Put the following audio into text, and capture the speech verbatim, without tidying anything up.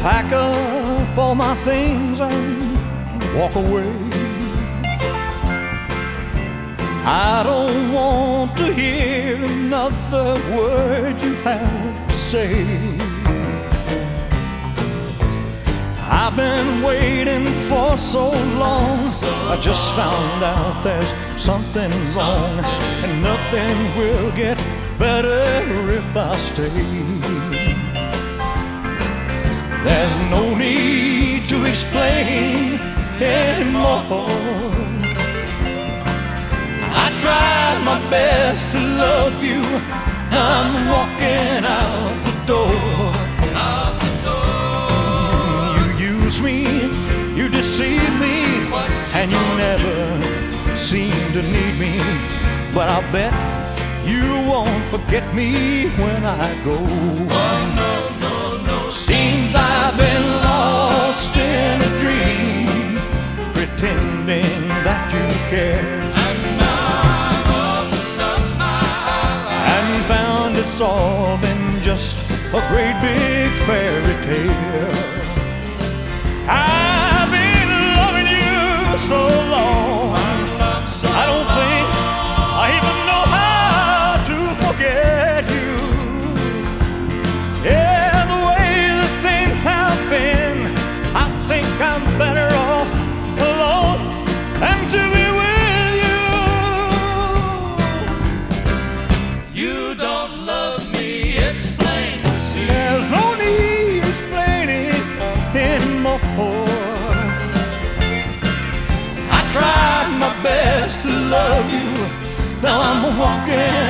pack up all my things and walk away. I don't want to hear another word you have to say. I've been waiting for so long. I just found out there's something wrong, and nothing will get better if I stay. There's no need to explain anymore. I tried my best to love you. I'm walking out the door. Out the door. You use me, you deceive me, and you never seem to need me. But I'll bet you won't forget me when I go. Oh, no, no, no. Seems I've been lost in a dream, pretending that you care. It's all been just a great big fairy tale. I've been loving you so long, I don't think I even know how to forget you. Yeah, the way that things have been, I think I'm better off alone than to be with you. You don't love me, explain to see. There's no need explaining anymore. I tried my best to love you. Now I'm walking